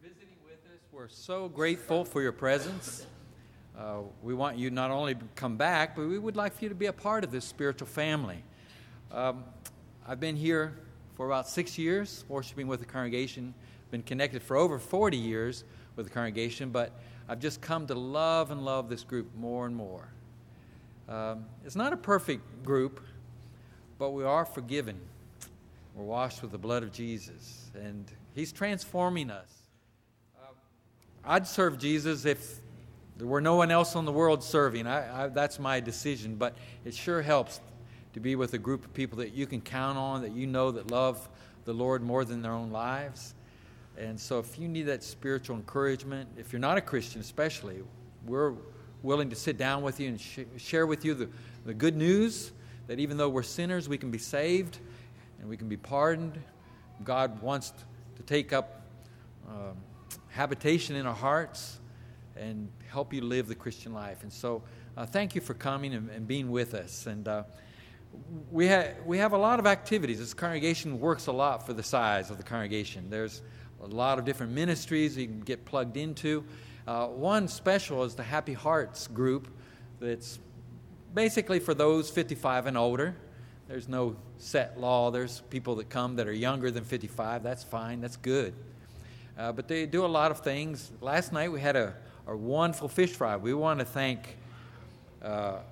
visiting with us. We're so grateful for your presence. We want you not only to come back, but we would like for you to be a part of this spiritual family. I've been here for about 6 years, worshiping with the congregation. Been connected for over 40 years with the congregation, but I've just come to love and love this group more and more. It's not a perfect group, but we are forgiven. We're washed with the blood of Jesus, and He's transforming us. I'd serve Jesus if there were no one else in the world serving. That's my decision, but it sure helps to be with a group of people that you can count on, that you know that love the Lord more than their own lives. And so if you need that spiritual encouragement, if you're not a Christian especially, we're willing to sit down with you and share with you the good news that even though we're sinners, we can be saved and we can be pardoned. God wants to take up habitation in our hearts and help you live the Christian life. And so thank you for coming and being with us. And we have a lot of activities. This congregation works a lot for the size of the congregation. There's a lot of different ministries you can get plugged into. One special is the Happy Hearts group that's basically for those 55 and older. There's no set law. There's people that come that are younger than 55. That's fine. That's good. But they do a lot of things. Last night we had a wonderful fish fry. We want to thank our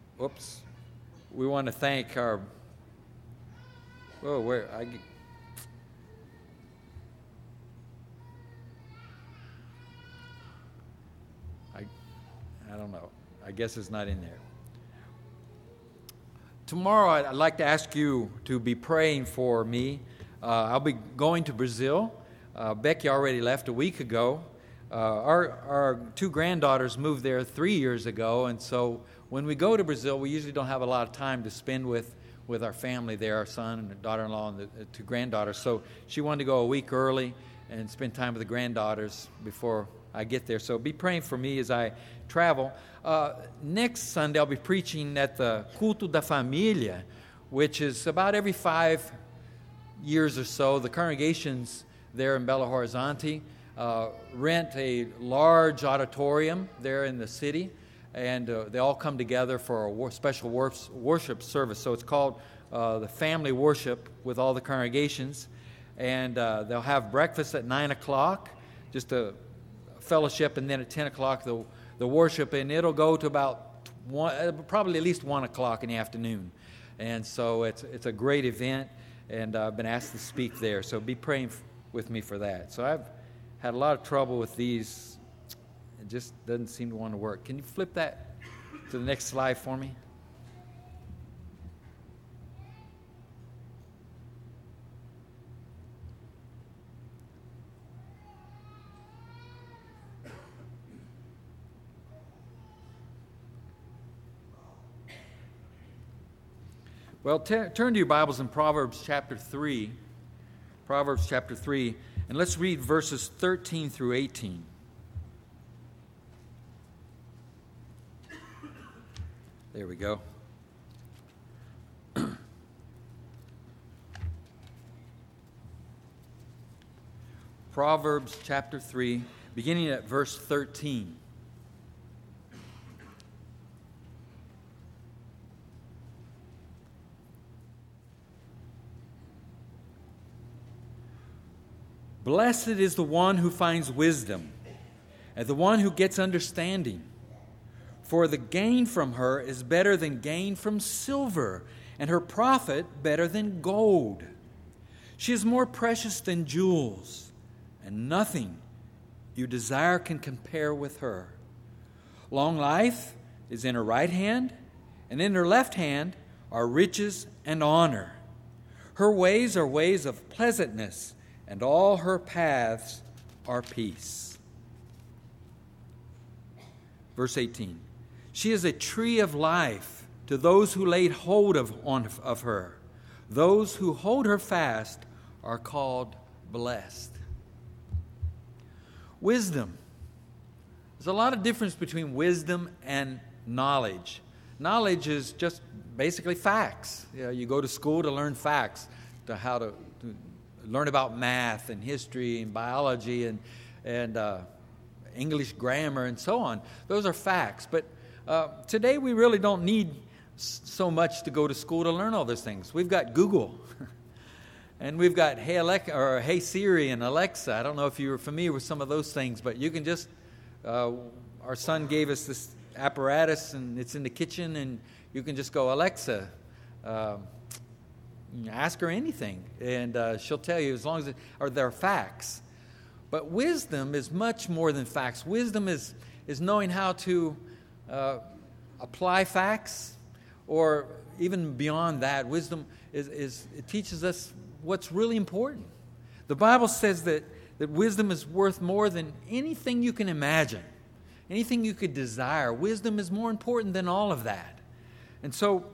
I don't know. I guess it's not in there. Tomorrow, I'd like to ask you to be praying for me. I'll be going to Brazil. Becky already left a week ago. Our two granddaughters moved there 3 years ago, and so when we go to Brazil, we usually don't have a lot of time to spend with our family there, our son and daughter-in-law and the two granddaughters. So she wanted to go a week early and spend time with the granddaughters before I get there. So be praying for me as I travel. Next Sunday, I'll be preaching at the Culto da Família, which is about every 5 years or so. The congregations there in Belo Horizonte rent a large auditorium there in the city, and they all come together for a special worship service. So it's called the Family Worship with all the congregations, and they'll have breakfast at 9 o'clock, just a fellowship, and then at 10 o'clock the worship, and it'll go to about probably at least 1 o'clock in the afternoon. And so it's a great event, and I've been asked to speak there, so be praying with me for that. So I've had a lot of trouble with these. It just doesn't seem to want to work. Can you flip that to the next slide for me? Well, turn to your Bibles in Proverbs chapter 3. Proverbs chapter 3, and let's read verses 13 through 18. There we go. Proverbs chapter 3, beginning at verse 13. Blessed is the one who finds wisdom, and the one who gets understanding. For the gain from her is better than gain from silver, and her profit better than gold. She is more precious than jewels, and nothing you desire can compare with her. Long life is in her right hand, and in her left hand are riches and honor. Her ways are ways of pleasantness, and all her paths are peace. Verse 18. She is a tree of life to those who laid hold of her. Those who hold her fast are called blessed. Wisdom. There's a lot of difference between wisdom and knowledge. Knowledge is just basically facts. You go to school to learn facts, to how to learn about math and history and biology, and and English grammar and so on. Those are facts. But today we really don't need so much to go to school to learn all those things. We've got Google. And we've got Hey Siri and Alexa. I don't know if you're familiar with some of those things, but you can just, our son gave us this apparatus, and it's in the kitchen, and you can just go, Alexa, ask her anything, and she'll tell you, as long as they're facts. But wisdom is much more than facts. Wisdom is knowing how to apply facts, or even beyond that. Wisdom is it teaches us what's really important. The Bible says that wisdom is worth more than anything you can imagine, anything you could desire. Wisdom is more important than all of that. And so,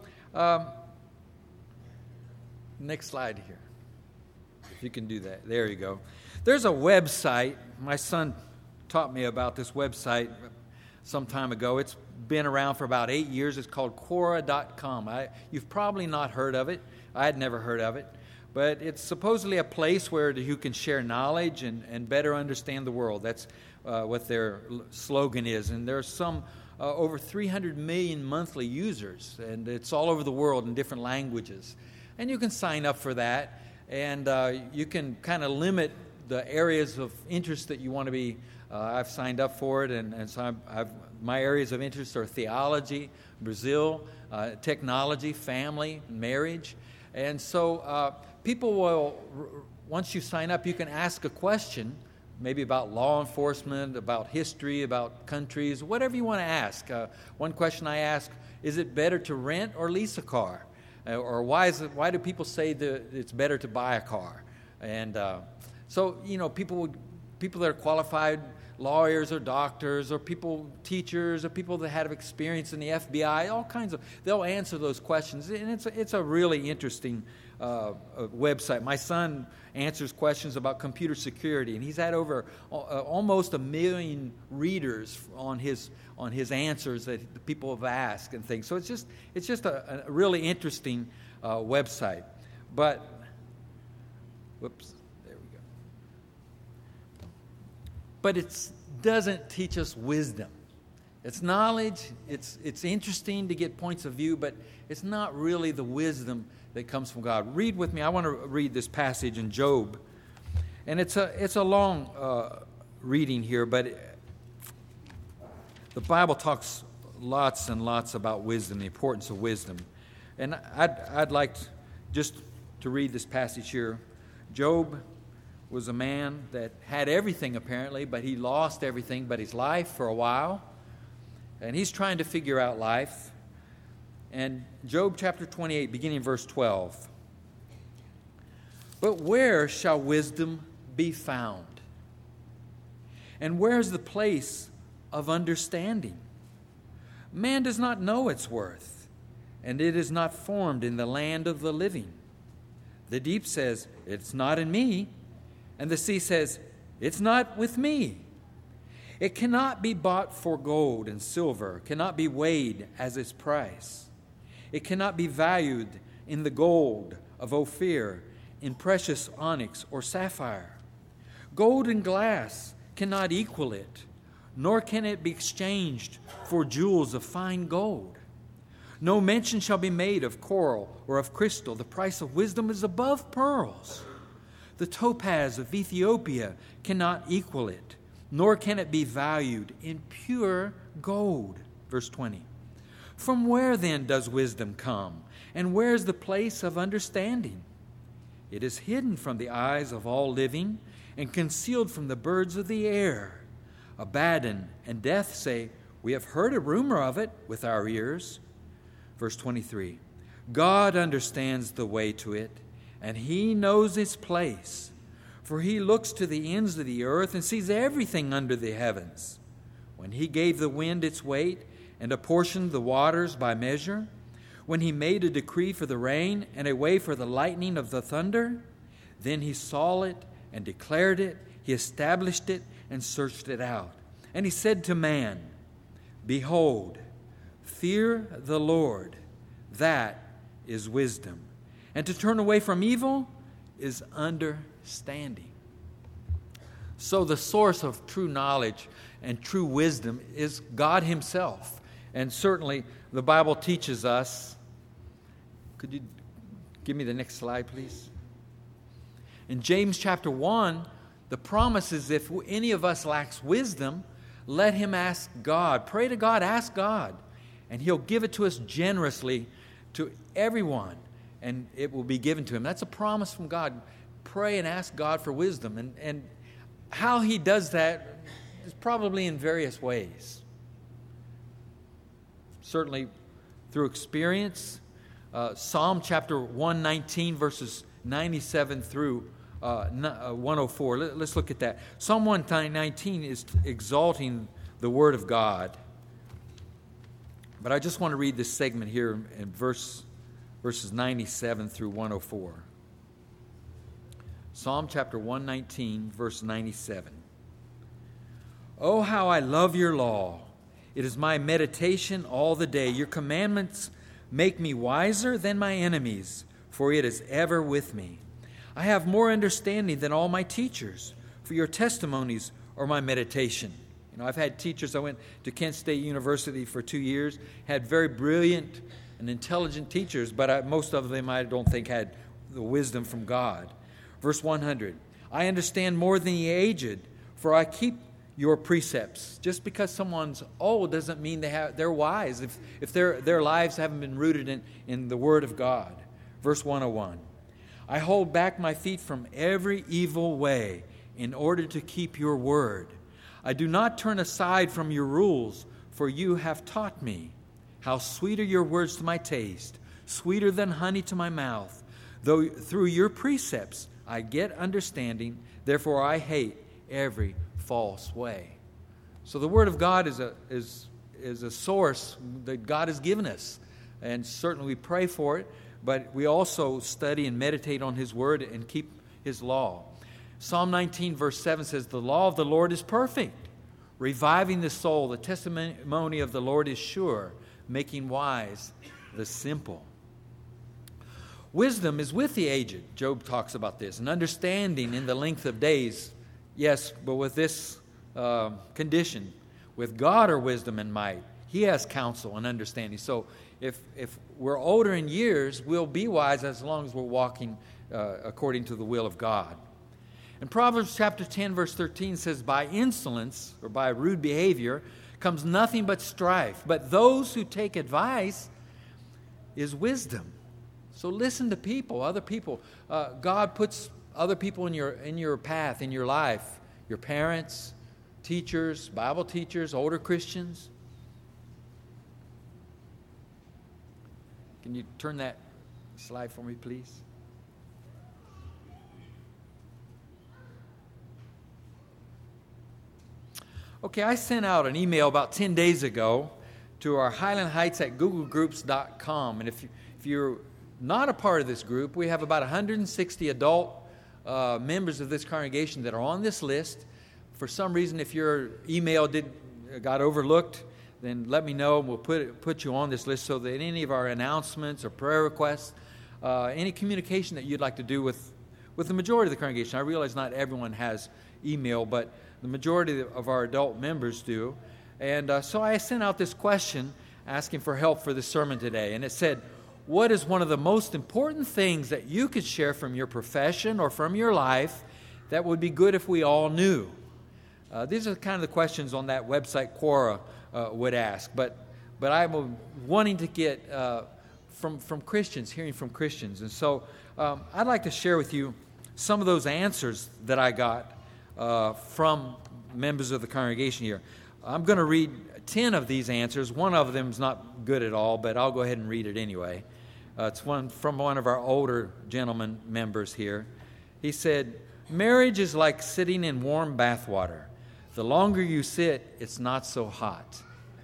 next slide here. If you can do that. There you go. There's a website. My son taught me about this website some time ago. It's been around for about 8 years. It's called Quora.com. You've probably not heard of it. I had never heard of it. But it's supposedly a place where you can share knowledge and better understand the world. That's what their slogan is. And there's some over 300 million monthly users, and it's all over the world in different languages. And you can sign up for that, and you can kind of limit the areas of interest that you want to be. I've signed up for it, and so my areas of interest are theology, Brazil, technology, family, marriage. And so people will, once you sign up, you can ask a question, maybe about law enforcement, about history, about countries, whatever you want to ask. One question I ask, is it better to rent or lease a car? Or why do people say that it's better to buy a car? And so, people that are qualified, lawyers or doctors or teachers or people that have experience in the FBI, all kinds of, they'll answer those questions. And it's a really interesting website. My son answers questions about computer security, and he's had over almost 1 million readers on his answers that the people have asked and things. So it's just a really interesting website. But whoops, there we go. But it doesn't teach us wisdom. It's knowledge. It's interesting to get points of view, but it's not really the wisdom that comes from God. Read with me. I want to read this passage in Job, and it's a long reading here, but the Bible talks lots and lots about wisdom, the importance of wisdom, and I'd like just to read this passage here. Job was a man that had everything apparently, but he lost everything but his life for a while, and he's trying to figure out life. And Job chapter 28, beginning verse 12. But where shall wisdom be found? And where is the place of understanding? Man does not know its worth, and it is not formed in the land of the living. The deep says, it's not in me, and the sea says, it's not with me. It cannot be bought for gold and silver, cannot be weighed as its price. It cannot be valued in the gold of Ophir, in precious onyx or sapphire. Gold and glass cannot equal it, nor can it be exchanged for jewels of fine gold. No mention shall be made of coral or of crystal. The price of wisdom is above pearls. The topaz of Ethiopia cannot equal it, nor can it be valued in pure gold. Verse 20. From where then does wisdom come? And where is the place of understanding? It is hidden from the eyes of all living and concealed from the birds of the air. Abaddon and Death say, we have heard a rumor of it with our ears. Verse 23. God understands the way to it, and he knows its place. For he looks to the ends of the earth and sees everything under the heavens. When he gave the wind its weight, and apportioned the waters by measure, when he made a decree for the rain and a way for the lightning of the thunder, then he saw it and declared it, he established it and searched it out. And he said to man, behold, fear the Lord, that is wisdom, and to turn away from evil is understanding. So the source of true knowledge and true wisdom is God himself. And certainly the Bible teaches us. Could you give me the next slide, please? In James chapter 1, the promise is if any of us lacks wisdom, let him ask God. Pray to God, ask God. And he'll give it to us generously to everyone. And it will be given to him. That's a promise from God. Pray and ask God for wisdom. And how he does that is probably in various ways. Certainly through experience. Psalm chapter 119, verses 97 through 104. Let's look at that. Psalm 119 is exalting the Word of God. But I just want to read this segment here in verses 97 through 104. Psalm chapter 119, verse 97. Oh, how I love your law. It is my meditation all the day. Your commandments make me wiser than my enemies, for it is ever with me. I have more understanding than all my teachers, for your testimonies are my meditation. You know, I've had teachers. I went to Kent State University for 2 years, had very brilliant and intelligent teachers, but most of them I don't think had the wisdom from God. Verse 100, I understand more than the aged, for I keep your precepts. Just because someone's old doesn't mean they're wise if their lives haven't been rooted in the Word of God. Verse 101, I hold back my feet from every evil way in order to keep your word. I do not turn aside from your rules, for you have taught me. How sweet are your words to my taste, sweeter than honey to my mouth. Though through your precepts I get understanding, therefore I hate every false way. So the Word of God is a source that God has given us, and certainly we pray for it, but we also study and meditate on His Word and keep His law. Psalm 19 verse 7 says, the law of the Lord is perfect, reviving the soul. The testimony of the Lord is sure, making wise the simple. Wisdom is with the aged. Job talks about this. And understanding in the length of days. Yes, but with this condition. With God are wisdom and might. He has counsel and understanding. So if we're older in years, we'll be wise as long as we're walking according to the will of God. And Proverbs chapter 10 verse 13 says, by insolence or by rude behavior comes nothing but strife. But those who take advice is wisdom. So listen to people, other people. God puts other people in your path, in your life. Your parents, teachers, Bible teachers, older Christians. Can you turn that slide for me, please? Okay, I sent out an email about 10 days ago to our Highland Heights at googlegroups.com. And if you're not a part of this group, we have about 160 adult members of this congregation that are on this list. For some reason, if your email got overlooked, then let me know, and we'll put you on this list so that any of our announcements or prayer requests, any communication that you'd like to do with the majority of the congregation. I realize not everyone has email, but the majority of our adult members do. And so I sent out this question asking for help for this sermon today. And it said, what is one of the most important things that you could share from your profession or from your life that would be good if we all knew? These are kind of the questions on that website Quora would ask. But I'm wanting to get from Christians, hearing from Christians. And so I'd like to share with you some of those answers that I got from members of the congregation here. I'm going to read 10 of these answers. One of them is not good at all, but I'll go ahead and read it anyway. It's one from one of our older gentleman members here. He said, marriage is like sitting in warm bath water. The longer you sit, it's not so hot.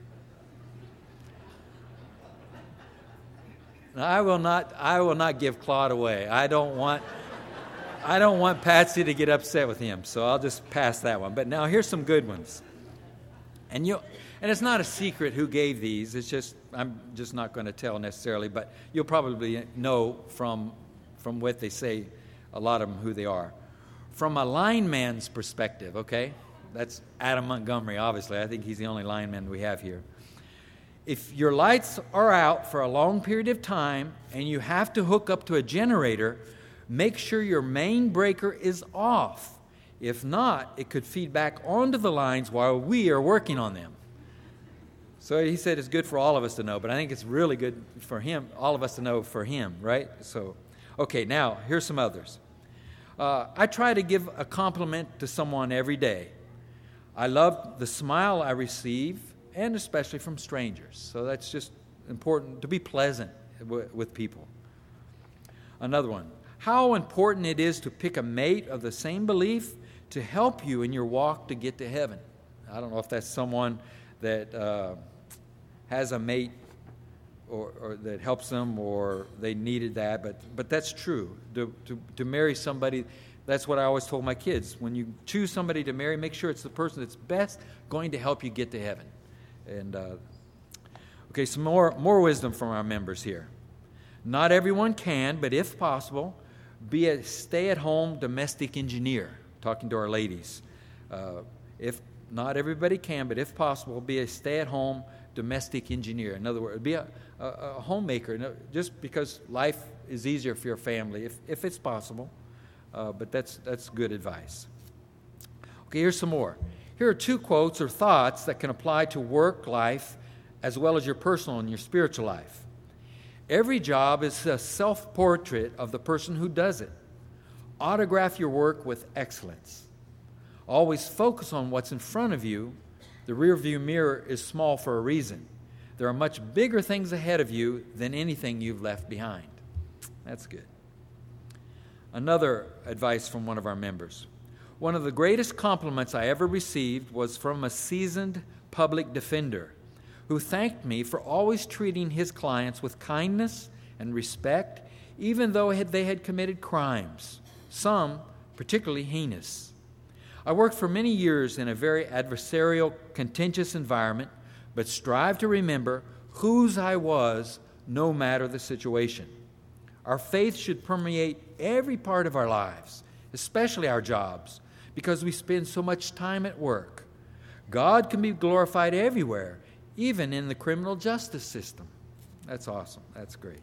Now, I will not give Claude away. I don't want Patsy to get upset with him, so I'll just pass that one. But now here's some good ones. And it's not a secret who gave these. It's just I'm just not going to tell necessarily, but you'll probably know from what they say, a lot of them, who they are. from a lineman's perspective, okay? That's Adam Montgomery, obviously. I think he's the only lineman we have here. If your lights are out for a long period of time and you have to hook up to a generator, make sure your main breaker is off. If not, it could feed back onto the lines while we are working on them. So he said it's good for all of us to know, but I think it's really good for him, all of us to know for him, right? So, okay, now here's some others. I try to give a compliment to someone every day. I love the smile I receive, and especially from strangers. So that's just important to be pleasant with people. Another one. How important it is to pick a mate of the same belief to help you in your walk to get to heaven. I don't know if that's someone that has a mate or that helps them or they needed that, but that's true. To marry somebody, that's what I always told my kids. When you choose somebody to marry, make sure it's the person that's best going to help you get to heaven. And okay, some more wisdom from our members here. Not everyone can, but if possible, be a stay-at-home domestic engineer. Talking to our ladies. If not everybody can, but if possible, be a stay-at-home domestic engineer. In other words, be a homemaker, just because life is easier for your family, if it's possible. But that's good advice. Okay, here's some more. Here are 2 quotes or thoughts that can apply to work life as well as your personal and your spiritual life. Every job is a self-portrait of the person who does it. Autograph your work with excellence. Always focus on what's in front of you. The rearview mirror is small for a reason. There are much bigger things ahead of you than anything you've left behind. That's good. Another advice from one of our members. One of the greatest compliments I ever received was from a seasoned public defender who thanked me for always treating his clients with kindness and respect, even though they had committed crimes, some particularly heinous. I worked for many years in a very adversarial, contentious environment, but strive to remember whose I was no matter the situation. Our faith should permeate every part of our lives, especially our jobs, because we spend so much time at work. God can be glorified everywhere, even in the criminal justice system. That's awesome. That's great.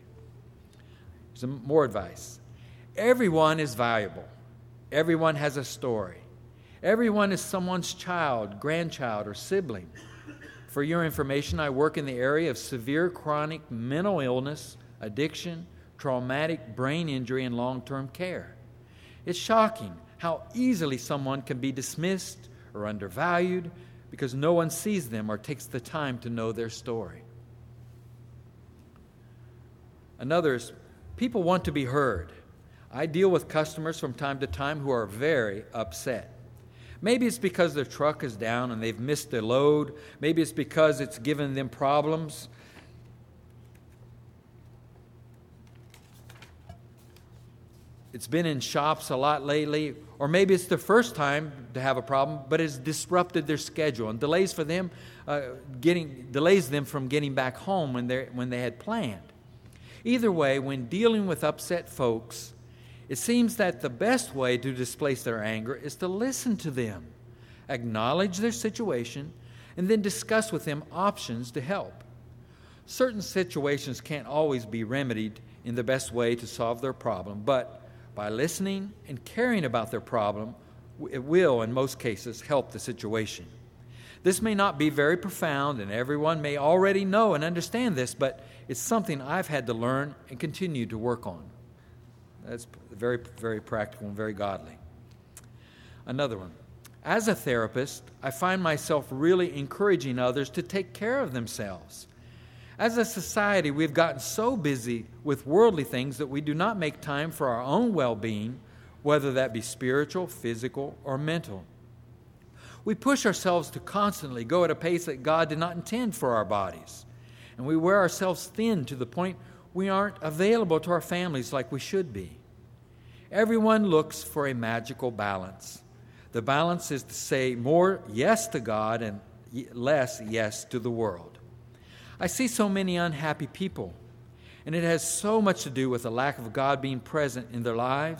Some more advice. Everyone is valuable. Everyone has a story. Everyone is someone's child, grandchild, or sibling. For your information, I work in the area of severe chronic mental illness, addiction, traumatic brain injury, and long-term care. It's shocking how easily someone can be dismissed or undervalued because no one sees them or takes the time to know their story. Another is, people want to be heard. I deal with customers from time to time who are very upset. Maybe it's because their truck is down and they've missed their load. Maybe it's because it's given them problems. It's been in shops a lot lately. Or maybe it's their first time to have a problem, but it's disrupted their schedule and delays them from getting back home when they had planned. Either way, when dealing with upset folks, it seems that the best way to displace their anger is to listen to them, acknowledge their situation, and then discuss with them options to help. Certain situations can't always be remedied in the best way to solve their problem, but by listening and caring about their problem, it will, in most cases, help the situation. This may not be very profound, and everyone may already know and understand this, but it's something I've had to learn and continue to work on. That's very, very practical and very godly. Another one. As a therapist, I find myself really encouraging others to take care of themselves. As a society, we've gotten so busy with worldly things that we do not make time for our own well-being, whether that be spiritual, physical, or mental. We push ourselves to constantly go at a pace that God did not intend for our bodies, and we wear ourselves thin to the point we aren't available to our families like we should be. Everyone looks for a magical balance. The balance is to say more yes to God and less yes to the world. I see so many unhappy people, and it has so much to do with the lack of God being present in their lives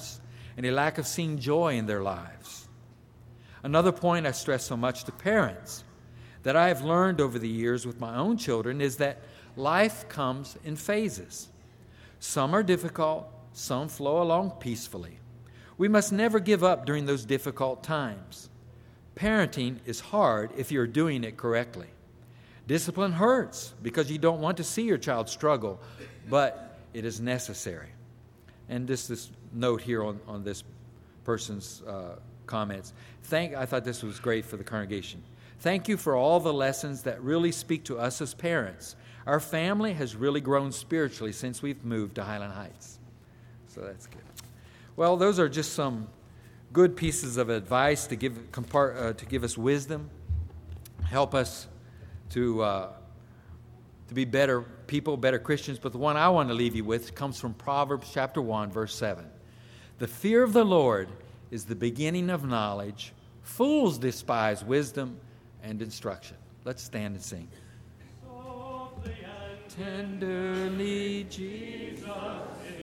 and a lack of seeing joy in their lives. Another point I stress so much to parents that I have learned over the years with my own children is that life comes in phases. Some are difficult, some flow along peacefully. We must never give up during those difficult times. Parenting is hard if you're doing it correctly. Discipline hurts because you don't want to see your child struggle, but it is necessary. And just this note here on this person's comments. I thought this was great for the congregation. Thank you for all the lessons that really speak to us as parents. Our family has really grown spiritually since we've moved to Highland Heights. So that's good. Well, those are just some good pieces of advice to give us wisdom, help us to be better people, better Christians. But the one I want to leave you with comes from Proverbs chapter 1, verse 7. The fear of the Lord is the beginning of knowledge. Fools despise wisdom and instruction. Let's stand and sing. Softly and tenderly, Jesus.